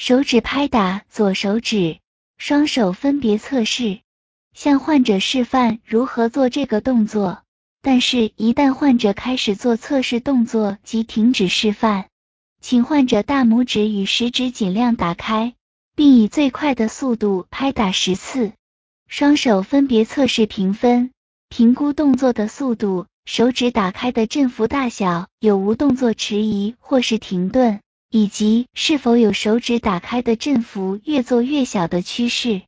手指拍打左手指，双手分别测试，向患者示范如何做这个动作。但是，一旦患者开始做测试动作即停止示范，请患者大拇指与食指尽量打开，并以最快的速度拍打10次。双手分别测试评分，评估动作的速度、手指打开的振幅大小，有无动作迟疑或是停顿，以及是否有手指打开的振幅越做越小的趋势。